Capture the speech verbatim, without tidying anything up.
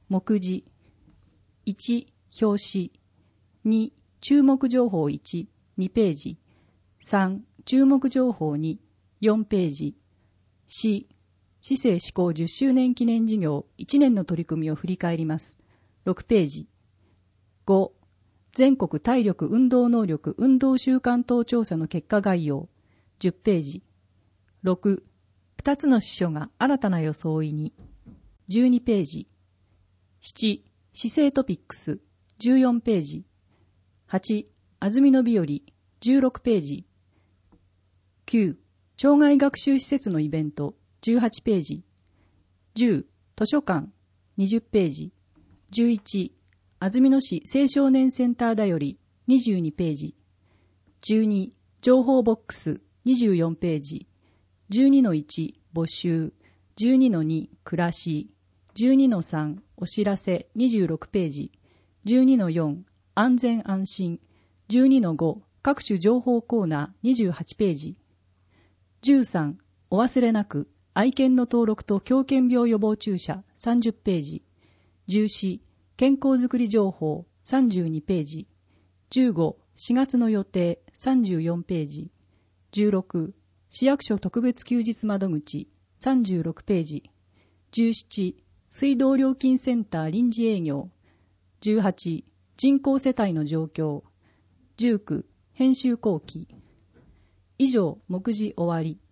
目次。いち、表紙。に、注目情報いち、にページ。さん、注目情報に、よんページ。よん、市政施行じゅっしゅうねん記念事業いちねんの取り組みを振り返ります。ろくページ。ご、全国体力運動能力運動習慣等調査の結果概要じゅっページ。ろく、ふたつの支所が新たな装いにじゅうにページ。なな、市政トピックスじゅうよんページ。はち、安曇野日和じゅうろくページ。きゅう、障害学習施設のイベントじゅうはちページ。じゅう、図書館にじゅっページ。じゅういち、安曇野市青少年センターだよりにじゅうにページ。じゅうに、情報ボックスにじゅうよんページ。じゅうにのいち、募集。じゅうにのに、暮らし。じゅうにのさん、お知らせにじゅうろくページ。じゅうにのよん、安全安心。じゅうにのご、各種情報コーナーにじゅうはちページ。じゅうさん、お忘れなく、愛犬の登録と狂犬病予防注射さんじゅっページ。じゅうよん、健康づくり情報さんじゅうにページ。じゅうご、しがつの予定さんじゅうよんページ。じゅうろく、市役所特別休日窓口さんじゅうろくページ。じゅうなな、水道料金センター臨時営業。じゅうはち、人口世帯の状況。じゅうきゅう、編集後期。以上、目次終わり。